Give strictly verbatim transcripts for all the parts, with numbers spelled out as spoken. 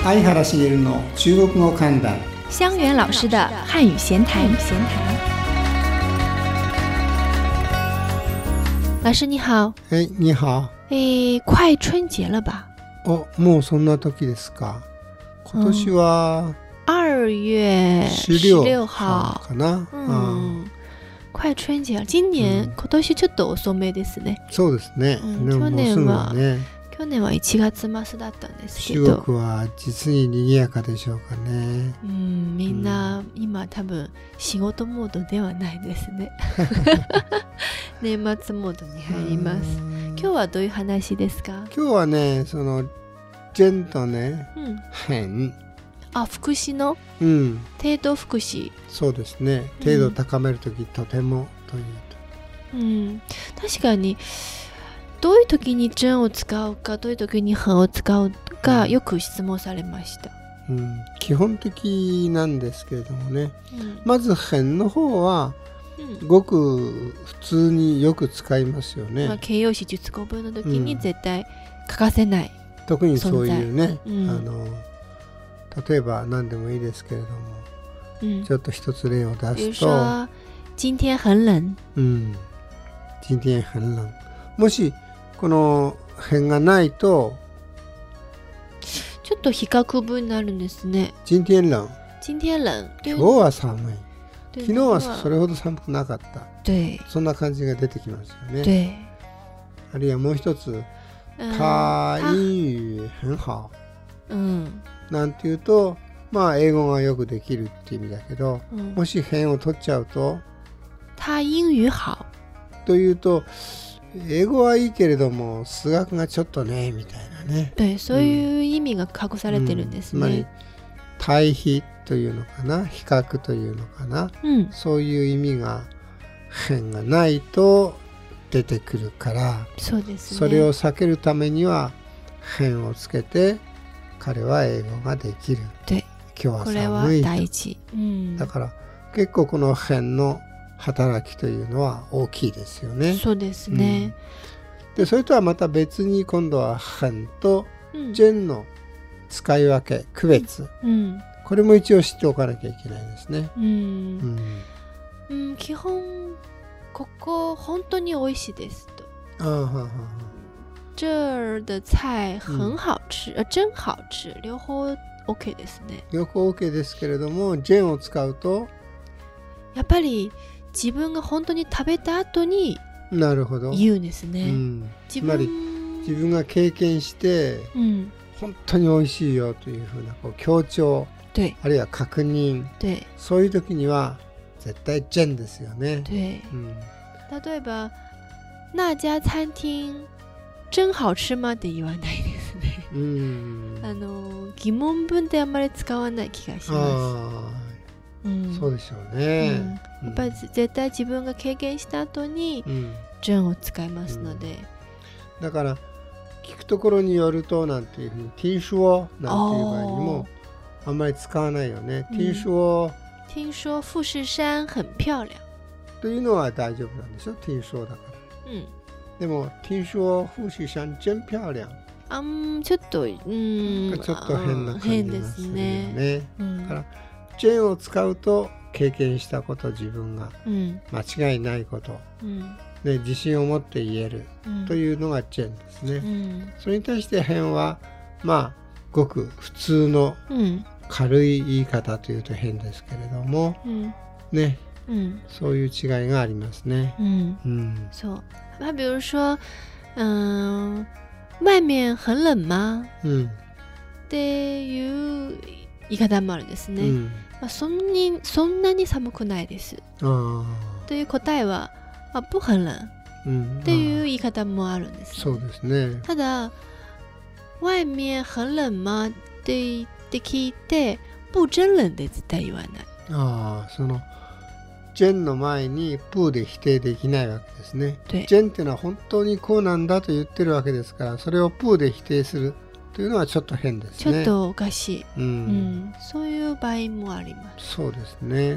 相原茂の中国語観覧。 香源老师的汉语闲谈。老师你好。 哎，你好。 哎，快春节了吧？ お、もうそんな時ですか。今年は二月十六号かな。 嗯。快春節、今年、うん、今年ちょっと遅めですね。 そうですね。 うん、去年は、ね、去年はいちがつ末だったんですけど。 中国は実に賑やかでしょうかね。 うん、みんな、うん、今多分仕事モードではないですね。年末モードに入ります。今日はどういう話ですか？ 今日はね、そのジェンとね、 うん、 変。 あ、福祉の、 うん、 程度福祉。 そうですね。程度を高めるとき、うん、とてもというと、うん、確かにどういう時に真を使うか、どういう時に変を使うか、よく質問されました。 うん、基本的なんですけれどもね、 うん、 まず変の方は、うん、ごく普通によく使いますよね。 まあ、形容詞述語文の時に絶対欠かせない、 うん、特にそういうね、 うん、 あの例えば何でもいいですけれども、うん、ちょっと一つ例を出すと、 比如说今天很冷、 うん、今天很冷。もしこの変がないとちょっと比較文になるんですね。 今天冷、 今天冷、 今日は寒い、昨日はそれほど寒くなかった、そんな感じが出てきますよね。あるいはもう一つ、他英語很好、 うん、 なんていうと、まあ英語がよくできるっていう意味だけど、うん、もし変を取っちゃうと、 他英語好というと、英語はいいけれども数学がちょっとねみたいなね。 で、そういう意味が隠されてるんですね。 うんうん、つまり対比というのかな、比較というのかな、 うん、 そういう意味が変がないと出てくるから、 そうですね、 それを避けるためには変をつけて、彼は英語ができる。 で、 今日は寒いと。 これは大事、うん、 だから結構この変の働きというのは大きいですよね。 そうですね。 うん、でそれとはまた別に今度は変とジェンの使い分け、区別、 うん、 これも一応知っておかなきゃいけないですね。 うんうんうん、基本ここ本当に美味しいですと。 あはは这儿的菜很好吃、うん、真好吃、両方 OK ですね。 両方 OK ですけれども、ジェンを使うとやっぱり自分が本当に食べた後に言うんですね。 うん、自分つまり自分が経験して、うん、本当に美味しいよというふうなこう強調、あるいは確認、そういう時には絶対ジェンですよね。 うん、例えば那家餐廳真好吃吗って言わないですね。うん、あの疑問文ってあんまり使わない気がします。 うん、そうでしょうね。 うん、やっぱり絶対自分が経験した後にジェンを使いますので、 うん、だから聞くところによるとなんていうふうに听说なんていう場合にもあんまり使わないよね。听说、 听说富士山很漂亮というのは大丈夫なんでしょ。听说だから、うん、でも听说富士山真漂亮、 あんちょっと、うん、 ちょっと変な感じがするよね。 ですね。うん、 だからジェンを使うと経験したこと、自分が間違いないこと、うん、で自信を持って言える、うん、というのがジェンですね。うん、それに対して変はまあごく普通の軽い言い方というと変ですけれども、うん、ね、うん、そういう違いがありますね。 うんうん、そう。まあ比如说、嗯、外面很冷吗？うん、っていう言い方もあるんですね。うん、まあ、そんなに、そんなに寒くないです。という答えは、まあ、不很冷、うん、っていう言い方もあるんです、ね。 そうですね。 ただ、外面很冷吗って言って聞いて、不真冷で絶対言わない。 ああ、そのジェンの前にプーで否定できないわけですね。ジェンっていうのは本当にこうなんだと言ってるわけですから、それをプーで否定するというのはちょっと変ですね。 ちょっとおかしい、うんうん、そういう場合もあります。 そうですね、うん、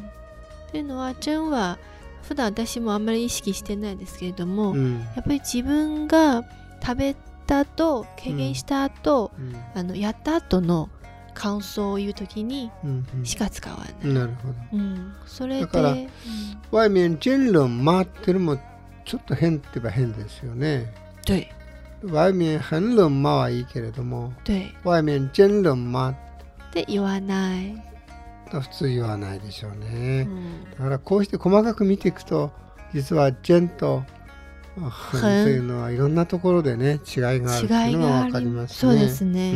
というのはジェンは普段私もあんまり意識してないですけれども、うん、やっぱり自分が食べた後経験した後、うん、あのやった後の感想を言うときにしか使わない。 うんうん、なるほど。 うん、それでだから、うん、外面全論回ってるもちょっと変って言えば変ですよね。 对。 外面很冷まはいいけれども、 对。 外面全冷まって言わない。 普通言わないでしょうね。うん、だからこうして細かく見ていくと、実はジェンとというのはいろんなところでね違いがあるというのが分かりますね。 そうですね、うん、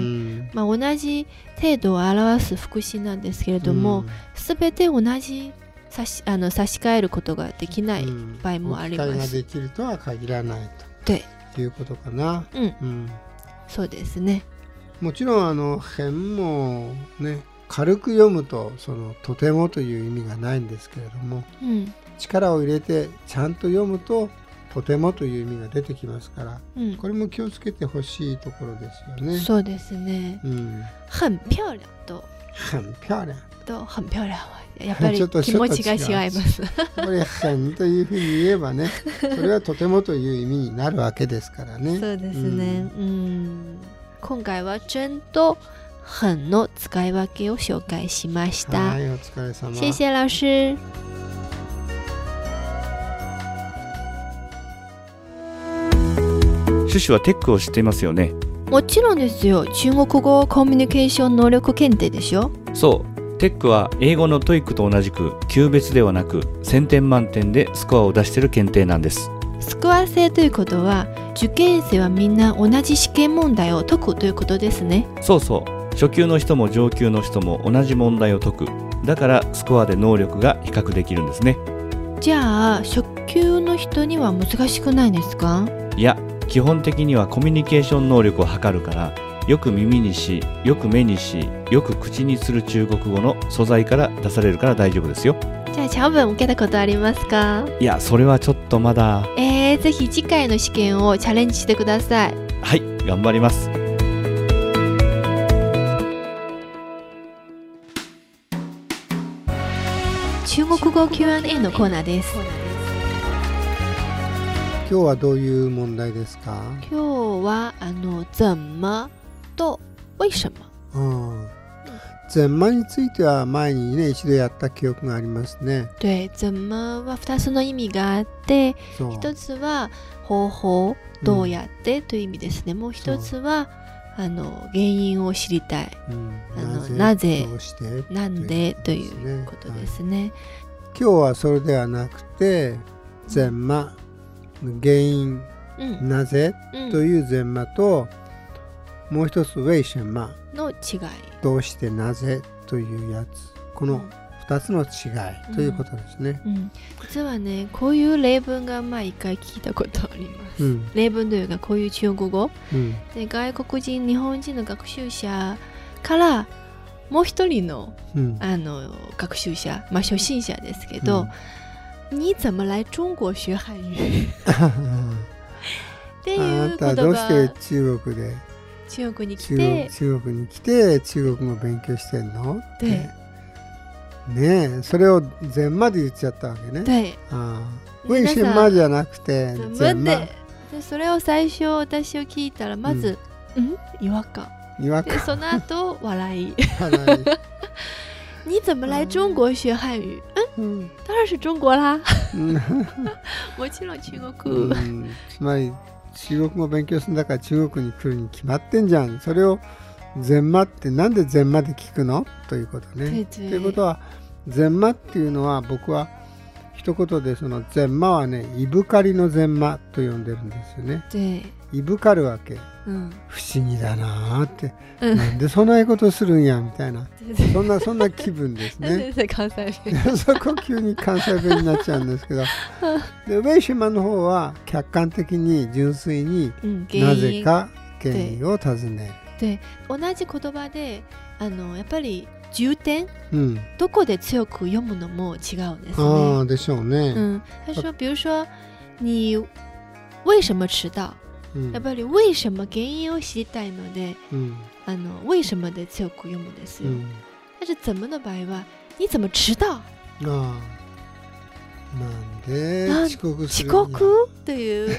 まあ、同じ程度を表す副詞なんですけれども、すべ、うん、て同じ差し、あの差し替えることができない場合もあります。 置き換えができるとは限らないということかな。 うんうん、そうですね。 もちろんあの辺もね軽く読むとそのとてもという意味がないんですけれども、うん、力を入れてちゃんと読むととてもという意味が出てきますから、うん、これも気をつけてほしいところですよね。 そうですね。うん、很漂亮と很漂亮と很漂亮はやっぱり気持ちが違います。 これ很というふうに言えばね、それはとてもという意味になるわけですからね。 そうですね。うん、うん、今回は真と很の使い分けを紹介しました。 はい、お疲れ様。 謝謝老師。 シュシュはテックを知っていますよね。 もちろんですよ。中国語コミュニケーション能力検定でしょ。 そう、テックは英語のトイックと同じく級別ではなくせんてん満点でスコアを出している検定なんです。 スコア制ということは受験生はみんな同じ試験問題を解くということですね。 そうそう、初級の人も上級の人も同じ問題を解く。だからスコアで能力が比較できるんですね。 じゃあ初級の人には難しくないですか？ いや、基本的にはコミュニケーション能力を測るから、よく耳にし、よく目にし、よく口にする中国語の素材から出されるから大丈夫ですよ。 じゃあ長文受けたことありますか？ いや、それはちょっとまだ。 えー、ぜひ次回の試験をチャレンジしてください。 はい、頑張ります。 中国語 キューアンドエー のコーナーです。 今日はどういう問題ですか？ 今日はあの怎么と为什么。 ああ、怎么については前にね一度やった記憶がありますね。 对、怎么はふたつの意味があって、一つは方法、どうやってという意味ですね。うん、もう一つはあの原因を知りたい。うん、あのなぜ、どうして、なんでということですね。はい、 今日はそれではなくて、怎么原因、うん、なぜ、うん、というゼンマと、もう一つ为什么の違い、 どうしてなぜというやつ、このふたつの違いということですね。 うんうん、実はね、こういう例文がまあ一回聞いたことあります。うん、例文というかこういう中国語、うん、で外国人日本人の学習者からもう一人の、うん、あの学習者、まあ初心者ですけど。うん、你怎么来中国学汉语っていう言葉。あなたどうして中国で中国に来て中国に来て中国語勉強してんのってねえ、それを全まで言っちゃったわけね。 对、 ああ、为什么じゃなくて全まで、それを最初私を聞いたらまず、うん、ん違和感、 違和感、 でその後笑い笑い你怎么来中国学汉语？嗯，当然是中国啦。もちろん中国。うん、 つまり中国語を勉強するんだから中国に来るに決まってんじゃん。それを全まってなんで全まで聞くのということね。ということは全まっていうのは僕は一言でその全まはね、いぶかりの全まと呼んでるんですよね。いぶかるわけ。うん、不思議だなーって、うん、なんでそんなことするんやみたいなそんなそんな気分ですね。 関西弁そこ急に関西弁になっちゃうんですけどでウェイシュマンの方は客観的に純粋に、うん、なぜか原因を尋ねる。 で同じ言葉であのやっぱり重点、うん、どこで強く読むのも違うんですね。 ああでしょうね。うん、 他說比如說你為什麼遲到、やっぱり為什麼原因を知りたいので、うん、あの為什麼で強く読むんですよ。うん、但是怎麼の場合は你怎麼遲到？ああ、なんで遅刻するんや。 遅刻という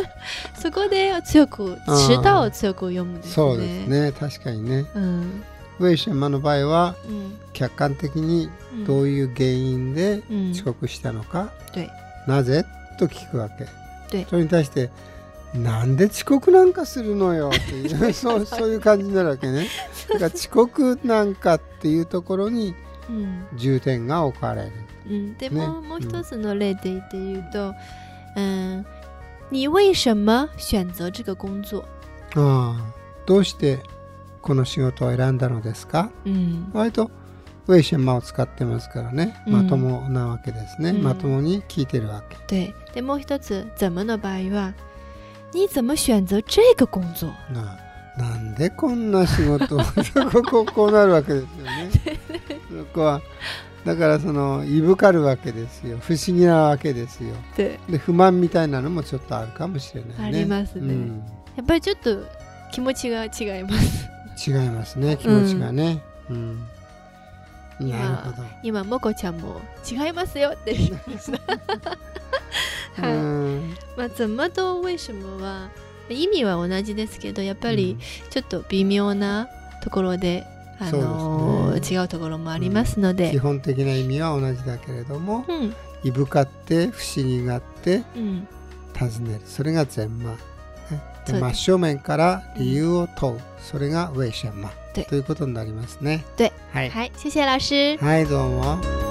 そこで強く遲到を強く読むんですね。 そうですね、確かにね。うん、 ウェイシェンマの場合は、うん、客観的にどういう原因で遅刻したのか、うん、なぜと聞くわけ。それに対してなんで遅刻なんかするのよっていうそう、そういう感じになるわけね。だから遅刻なんかっていうところに重点が置かれる、 うん、でも、ね、もう一つの例で言うと、うん、你为什么選擇這個工作？ ああ、どうしてこの仕事を選んだのですか、うん、割とウェイシェンマを使ってますからね、まともなわけですね、うん、まともに聞いてるわけ。 对。でもう一つ怎么の場合は你怎么選擇這個工作？ な, なんでこんな仕事をこここうなるわけですよね。そこはだからそのいぶかるわけですよ。不思議なわけですよ。で不満みたいなのもちょっとあるかもしれないね。 ありますね、うん、やっぱりちょっと気持ちが違います。 違いますね、気持ちがね、うんうん、なるほど。 今もこちゃんも違いますよって言いましたはい、うん、まあ怎么と为什么は意味は同じですけど、やっぱりちょっと微妙なところで、うん、あのーね、違うところもありますので、 うん、基本的な意味は同じだけれども、うん、いぶかって不思議があって、うん、尋ねる、それがゼンマ、で真正面から理由を問う、それがウェイシェンマということになりますね。 对、はい、はい、謝謝老師。 はい、どうも。